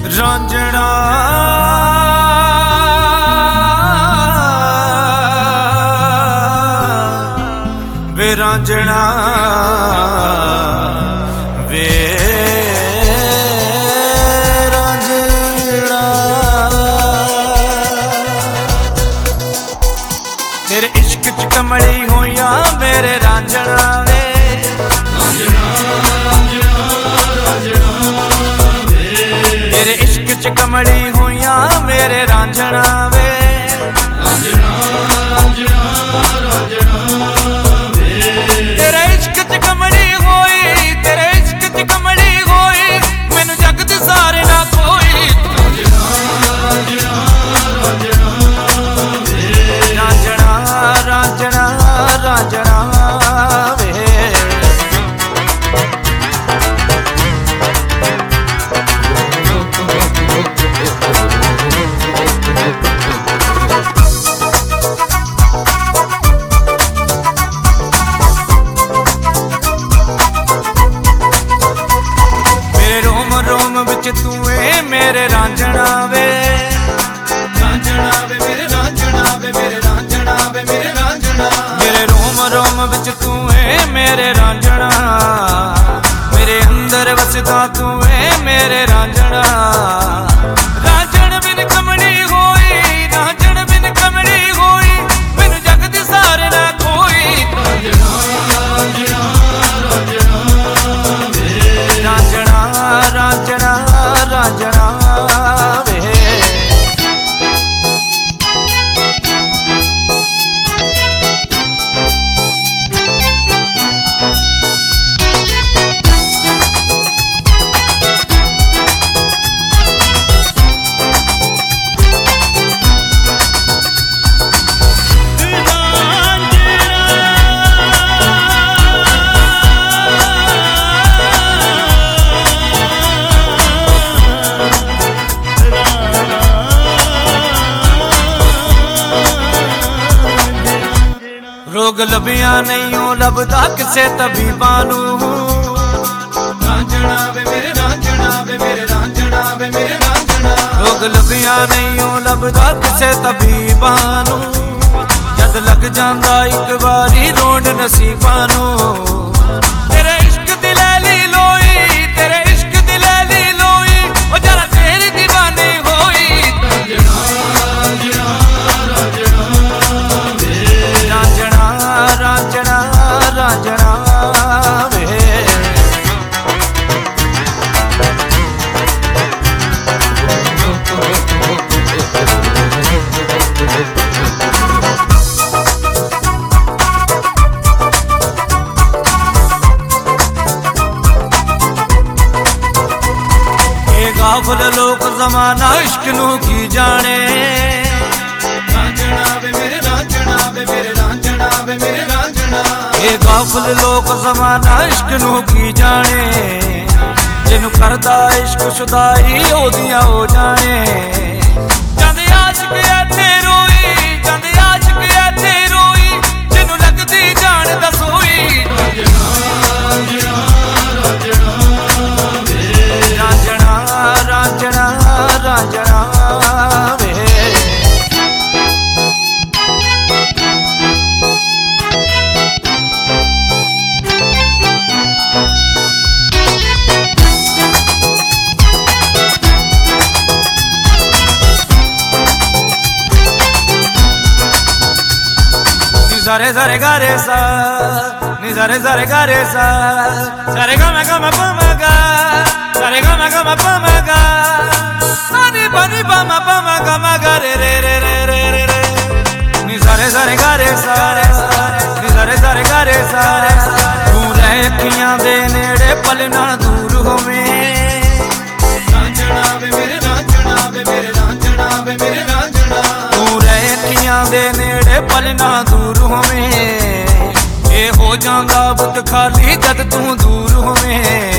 ਰਾਂਝਣਾ ਵੇ ਰਾਂਝਣਾ ਵੇ ਰਾਂਝਣਾ ਤੇਰੇ ਇਸ਼ਕ ਚ ਕਮਲੀ ਹੋਈਆਂ ਮੇਰੇ ਰਾਂਝਣਾ ਵੇ तेरे इश्क च कमली होइयां मेरे रांझना वे तेरे इश्क च कमली होई तेरे इश्क च कमली होई मैनू जग दे सारे ना कोई रांझना रांझना रांझना वे तू ए मेरे रांझना वे मेरे रांझना वे मेरे रांझना वे मेरे रांझना मेरे रोम रोम विच तू ए मेरे रांझना मेरे अंदर वसदा तू ए मेरे रांझना रांझण बिन कमली होई रांझण बिन कमली होई मैनू जग दे सारे ना कोई रांझना रांझना रांझना वे रोग लभिया नहीं हो लभदा किसे तबीबा नू रांझना वे मेरे रांझना वे मेरे रांझना वे मेरे रांझना रोग लभिया नहीं हो लभदा किसे तबीबा नू जद लग जांदा एक बारी रोंड नसीबा नू तेरे इश्क दी लैली लोई तेरे इश्क दी लैली लोई ओ जरा तेरी दीवानी होई रांझना रांझना वे ये गाफिल लोक ज़माना इश्क नू की जाने रांझना वे मेरे रांझना वे मेरे रांझना वे मेरे रांझना ये गाफिल लोक ज़माना इश्क नू की जाने जिन्नू करदा इश्क शुदाई ओदियां हो जाने जंद आशिक इत्थे रोई जंद आशिक इत्थे रोई जिन्नू लगदी जान दसोई रांझना रांझना रांझना वे Zare zare gare sa, ni zare zare gare sa, zare gama gama pama ga, zare gama gama pama ga, ani pama gama gare re re re re re re, ni zare zare gare sa, ni zare zare gare sa, तू रह अखियां दे नेड़े पल ना दूर होवे, रांझना वे मेरे रांझना वे मेरे रांझना वे मेरे रांझना, तू रह अखियां दे नेड़े पल ना दूर होवे, ये हो जांदा बुत खाली जद तू दूर होवे।